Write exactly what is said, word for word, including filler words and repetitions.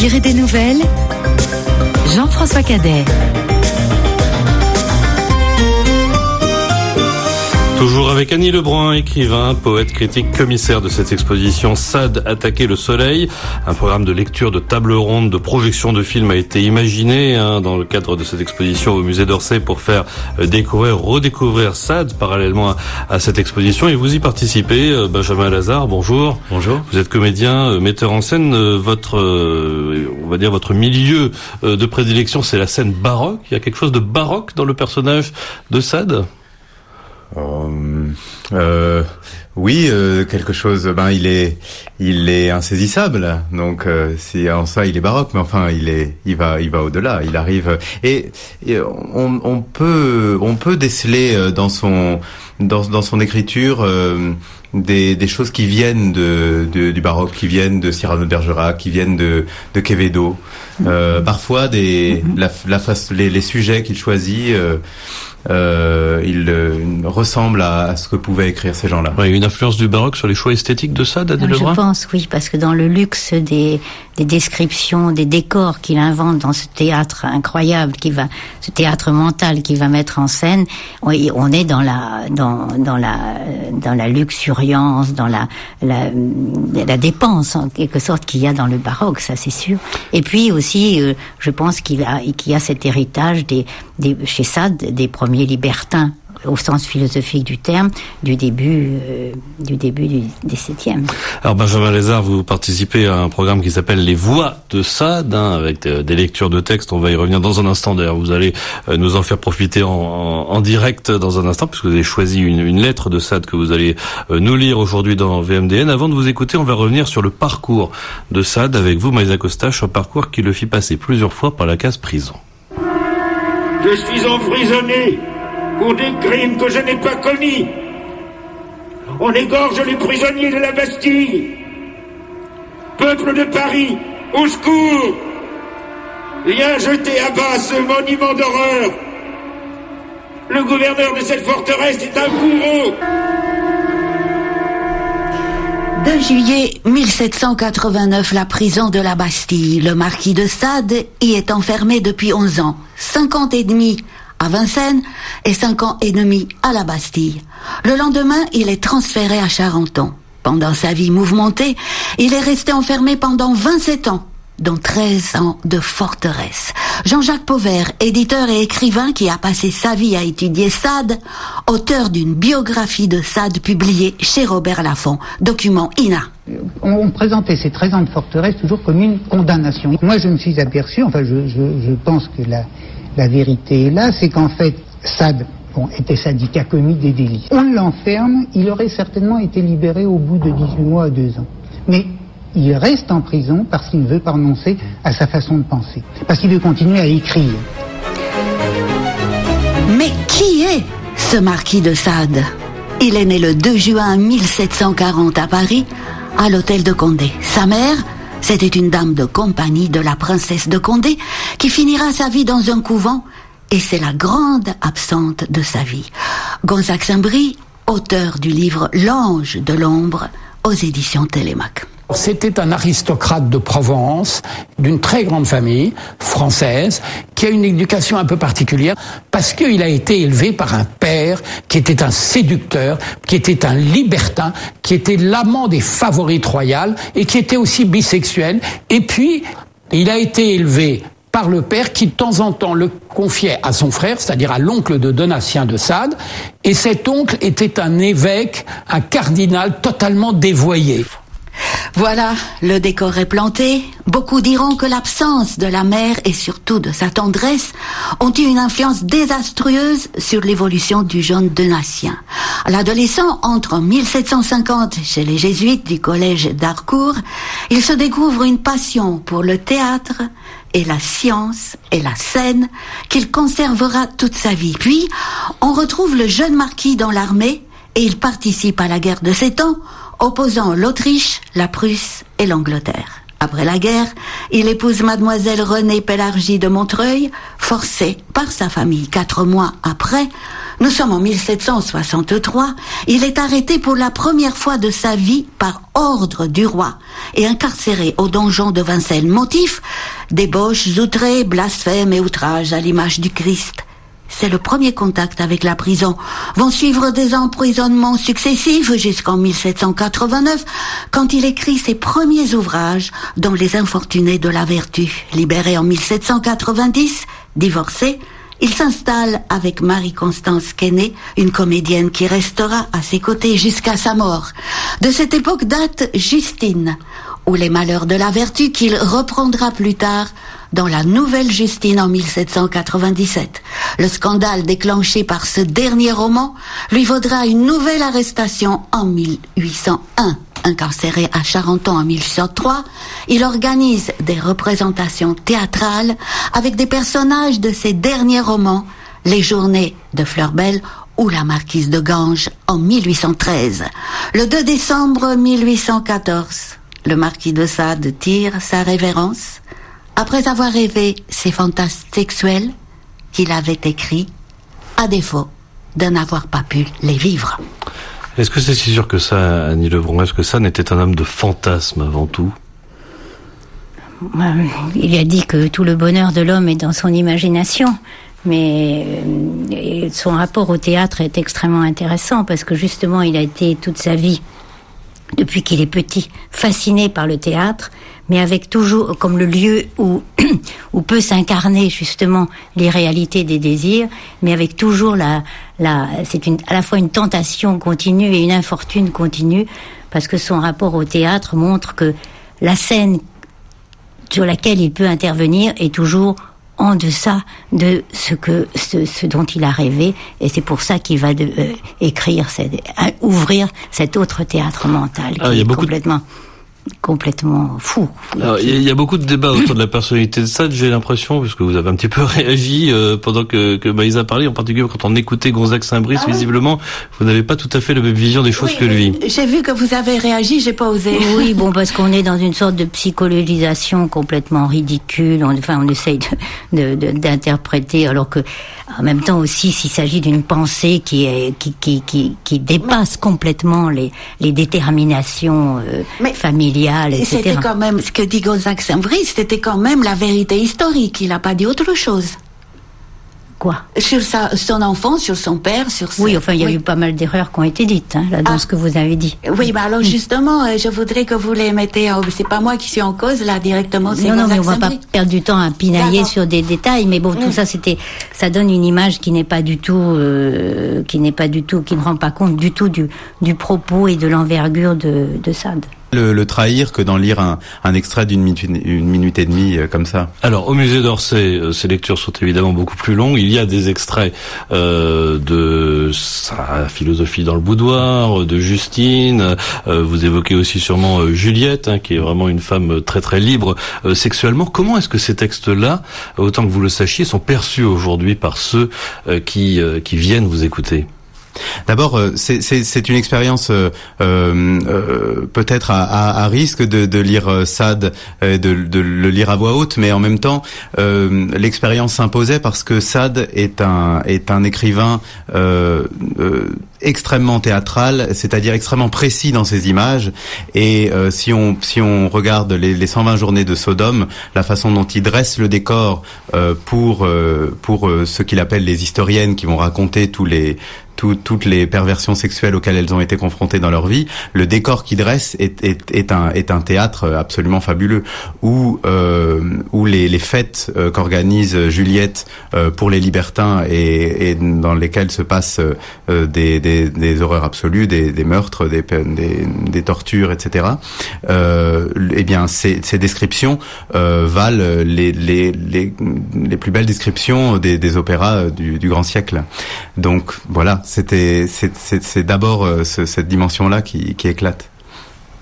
tirer des nouvelles, Jean-François Cadet. Toujours avec Annie Lebrun, écrivain, poète, critique, commissaire de cette exposition Sade, attaquer le soleil. Un programme de lecture, de table ronde, de projection de films a été imaginé hein, dans le cadre de cette exposition au musée d'Orsay pour faire découvrir, redécouvrir Sade parallèlement à, à cette exposition. Et vous y participez, Benjamin Lazare, bonjour. Bonjour. Vous êtes comédien, metteur en scène. Votre, on va dire votre milieu de prédilection, c'est la scène baroque. Il y a quelque chose de baroque dans le personnage de Sade ? Euh, euh, oui, euh, quelque chose. Ben, il est, il est insaisissable. Donc, euh, c'est en ça, il est baroque. Mais enfin, il est, il va, il va au-delà. Il arrive et, et on, on peut, on peut déceler dans son, dans, dans son écriture euh, des, des choses qui viennent de, de, du baroque, qui viennent de Cyrano de Bergerac, qui viennent de, de Quevedo. Euh, parfois, des, la, la face, les, les sujets qu'il choisit. Euh, Euh, il euh, ressemble à, à ce que pouvaient écrire ces gens-là. Ouais, une influence du baroque sur les choix esthétiques de Sade, Annie Lebrun ? Je pense, oui, parce que dans le luxe des, des descriptions, des décors qu'il invente dans ce théâtre incroyable, qui va, ce théâtre mental qu'il va mettre en scène, on, on est dans la, dans, dans la, dans la luxuriance, dans la, la, la dépense en quelque sorte qu'il y a dans le baroque, ça c'est sûr. Et puis aussi, euh, je pense qu'il a, qu'il y a cet héritage des, des, chez Sade, des premiers libertins au sens philosophique du terme, du début, euh, du début du dix-septième. Alors Benjamin Lazare, vous participez à un programme qui s'appelle Les Voix de Sade, hein, avec des, des lectures de textes. On va y revenir dans un instant. D'ailleurs, vous allez euh, nous en faire profiter en, en, en direct dans un instant, puisque vous avez choisi une, une lettre de Sade que vous allez euh, nous lire aujourd'hui dans V M D N. Avant de vous écouter, on va revenir sur le parcours de Sade avec vous, Maïsa Costache, un parcours qui le fit passer plusieurs fois par la case prison. Je suis emprisonné pour des crimes que je n'ai pas commis. On égorge les prisonniers de la Bastille. Peuple de Paris, au secours! Viens jeter à bas ce monument d'horreur. Le gouverneur de cette forteresse est un bourreau. deux juillet mille sept cent quatre-vingt-neuf, la prison de la Bastille. Le marquis de Sade y est enfermé depuis onze ans. Cinq ans et demi à Vincennes et cinq ans et demi à la Bastille. Le lendemain, il est transféré à Charenton. Pendant sa vie mouvementée, il est resté enfermé pendant vingt-sept ans, dont treize ans de forteresse. Jean-Jacques Pauvert, éditeur et écrivain qui a passé sa vie à étudier Sade, auteur d'une biographie de Sade publiée chez Robert Laffont, document I N A. On présentait ces treize ans de forteresse toujours comme une condamnation. Moi, je me suis aperçu, enfin, je, je, je pense que la, la vérité est là, c'est qu'en fait, Sade bon, était sadique, a commis des délits. On l'enferme, il aurait certainement été libéré au bout de dix-huit mois à deux ans. Mais il reste en prison parce qu'il ne veut pas renoncer à sa façon de penser, parce qu'il veut continuer à écrire. Mais qui est ce marquis de Sade ? Il est né le deux juin mille sept cent quarante à Paris, à l'hôtel de Condé. Sa mère, c'était une dame de compagnie de la princesse de Condé, qui finira sa vie dans un couvent, et c'est la grande absente de sa vie. Gonzague Saint-Brie, auteur du livre L'Ange de l'ombre, aux éditions Télémaque. C'était un aristocrate de Provence, d'une très grande famille française, qui a une éducation un peu particulière, parce qu'il a été élevé par un père qui était un séducteur, qui était un libertin, qui était l'amant des favorites royales, et qui était aussi bisexuel. Et puis, il a été élevé par le père qui, de temps en temps, le confiait à son frère, c'est-à-dire à l'oncle de Donatien de Sade, et cet oncle était un évêque, un cardinal totalement dévoyé. Voilà, le décor est planté. Beaucoup diront que l'absence de la mère et surtout de sa tendresse ont eu une influence désastreuse sur l'évolution du jeune Donatien. L'adolescent entre en mille sept cent cinquante chez les jésuites du collège d'Harcourt. Il se découvre une passion pour le théâtre et la science et la scène qu'il conservera toute sa vie. Puis, on retrouve le jeune marquis dans l'armée et il participe à la guerre de Sept Ans, opposant l'Autriche, la Prusse et l'Angleterre. Après la guerre, il épouse mademoiselle Renée Pélargie de Montreuil, forcée par sa famille. Quatre mois après, Nous sommes en mille sept cent soixante-trois. Il est arrêté pour la première fois de sa vie par ordre du roi et incarcéré au donjon de Vincennes. Motif: débauches, outrés, blasphèmes et outrages à l'image du Christ. C'est le premier contact avec la prison. Vont suivre des emprisonnements successifs jusqu'en mille sept cent quatre-vingt-neuf, quand il écrit ses premiers ouvrages, dont Les Infortunés de la Vertu. Libéré en mille sept cent quatre-vingt-dix, divorcé, il s'installe avec Marie-Constance Quesnay, une comédienne qui restera à ses côtés jusqu'à sa mort. De cette époque date Justine, ou Les Malheurs de la Vertu, qu'il reprendra plus tard dans La Nouvelle Justine en mille sept cent quatre-vingt-dix-sept. Le scandale déclenché par ce dernier roman lui vaudra une nouvelle arrestation en mille huit cent un. Incarcéré à Charenton en mille huit cent trois, il organise des représentations théâtrales avec des personnages de ses derniers romans, Les Journées de Fleuribel ou La Marquise de Ganges en mille huit cent treize. Le deux décembre mille huit cent quatorze, le marquis de Sade tire sa révérence après avoir rêvé ses fantasmes sexuels qu'il avait écrits, à défaut de n'avoir pas pu les vivre. Est-ce que c'est si sûr que ça, Annie Levron? Est-ce que Sade était un homme de fantasme avant tout? Il a dit que tout le bonheur de l'homme est dans son imagination. Mais son rapport au théâtre est extrêmement intéressant parce que justement, il a été toute sa vie, depuis qu'il est petit, fasciné par le théâtre, mais avec toujours comme le lieu où où peut s'incarner justement l'irréalité des désirs, mais avec toujours la la c'est une à la fois une tentation continue et une infortune continue, parce que son rapport au théâtre montre que la scène sur laquelle il peut intervenir est toujours en deçà de ce que ce, ce dont il a rêvé, et c'est pour ça qu'il va de, euh, écrire, cette, euh, ouvrir cet autre théâtre mental qui ah, est complètement, de... complètement fou. Alors, il y a beaucoup de débats autour de la personnalité de Sade, j'ai l'impression, puisque vous avez un petit peu réagi euh, pendant que, que Maïsa parlait, en particulier quand on écoutait Gonzague Saint-Brice, ah, visiblement, vous n'avez pas tout à fait la même vision des choses oui, que lui. J'ai vu que vous avez réagi, j'ai pas osé. Oui, bon, parce qu'on est dans une sorte de psychologisation complètement ridicule. On, enfin, on essaye de, de, de, d'interpréter, alors que, en même temps aussi, s'il s'agit d'une pensée qui est, qui, qui, qui, qui dépasse complètement les, les déterminations euh, Mais, familiales, et cetera. C'était quand même, ce que dit Gonzague Saint-Brice, c'était quand même la vérité historique. Il n'a pas dit autre chose. Quoi? Sur sa, son enfant, sur son père, sur sa... Oui, enfin, il y a oui. eu pas mal d'erreurs qui ont été dites, hein, là, dans ah. ce que vous avez dit. Oui, bah alors justement, je voudrais que vous les mettez, en... c'est pas moi qui suis en cause, là, directement, c'est Non, non, mais on va pas perdre du temps à pinailler D'accord. sur des détails, mais bon, tout mmh. ça, c'était, ça donne une image qui n'est pas du tout, euh, qui n'est pas du tout, qui ne rend pas compte du tout du, du propos et de l'envergure de, de Sade. Le, le trahir que d'en lire un, un extrait d'une minute, une minute et demie euh, comme ça. Alors au musée d'Orsay, euh, ces lectures sont évidemment beaucoup plus longues. Il y a des extraits euh, de sa philosophie dans le boudoir, de Justine. Euh, vous évoquez aussi sûrement euh, Juliette, hein, qui est vraiment une femme très très libre euh, sexuellement. Comment est-ce que ces textes-là, autant que vous le sachiez, sont perçus aujourd'hui par ceux euh, qui euh, qui viennent vous écouter? D'abord, c'est, c'est, c'est une expérience euh, euh, peut-être à, à, à risque de, de lire Sade, euh, de, de le lire à voix haute, mais en même temps, euh, l'expérience s'imposait parce que Sade est un est un écrivain euh, euh, extrêmement théâtral, c'est-à-dire extrêmement précis dans ses images. Et euh, si on si on regarde les, les cent vingt journées de Sodome, la façon dont il dresse le décor euh, pour euh, pour euh, ce qu'il appelle les historiennes qui vont raconter tous les Tout, toutes les perversions sexuelles auxquelles elles ont été confrontées dans leur vie, le décor qu'ils dressent est, est, est, un, est un théâtre absolument fabuleux, où, euh, où les, les fêtes euh, qu'organise Juliette euh, pour les libertins et, et dans lesquelles se passent euh, des, des, des horreurs absolues, des, des meurtres, des, des, des tortures, et cetera. Euh, eh bien, ces, ces descriptions euh, valent les, les, les, les plus belles descriptions des, des opéras du, du grand siècle. Donc voilà. C'était, c'est, c'est, c'est d'abord euh, ce, cette dimension-là qui, qui éclate.